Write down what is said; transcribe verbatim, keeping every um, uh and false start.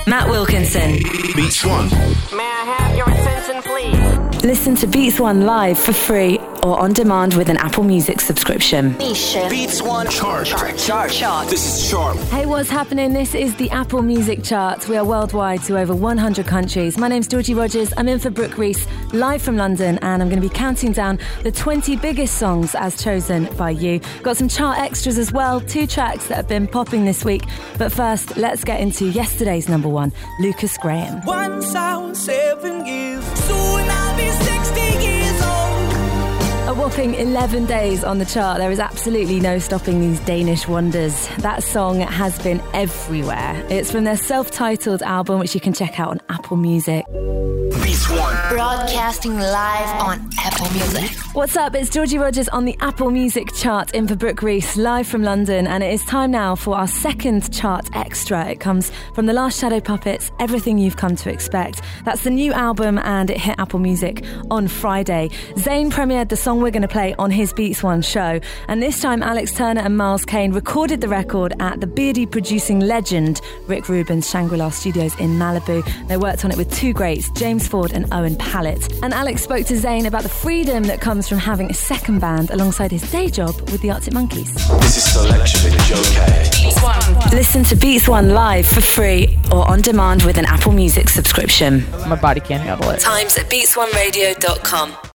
Matt Wilkinson. Beats One. May I have your attention, please? Listen to Beats One live for free or on demand with an Apple Music subscription. Beats One chart. Chart. Chart. Chart. This is Chart. Hey, what's happening? This is the Apple Music Chart. We are worldwide to over one hundred countries. My name's Georgie Rogers. I'm in for Brooke Reese, live from London, and I'm going to be counting down the twenty biggest songs as chosen by you. Got some chart extras as well, two tracks that have been popping this week. But first, let's get into yesterday's number one, Lucas Graham. Once I was seven years, soon I'll be sixty years old. A whopping eleven days on the chart. There is absolutely no stopping these Danish wonders. That song has been everywhere. It's from their self-titled album, which you can check out on Apple Music. Beats One. Broadcasting live on Apple Music. What's up? It's Georgie Rogers on the Apple Music Chart, in for Brooke Reese, live from London, and it is time now for our second chart extra. It comes from The Last Shadow Puppets, Everything You've Come to Expect. That's the new album, and it hit Apple Music on Friday. Zayn premiered the song we're going to play on his Beats One show, and this time Alex Turner and Miles Kane recorded the record at the beardy producing legend Rick Rubin's Shangri-La Studios in Malibu. They worked on it with two greats, James Ford and Owen Pallett. And Alex spoke to Zayn about the freedom that comes from having a second band alongside his day job with the Arctic Monkeys. This is Selection with Joe K. Beats One. Listen to Beats One live for free or on demand with an Apple Music subscription. My body can't handle it. Times at beats one radio dot com.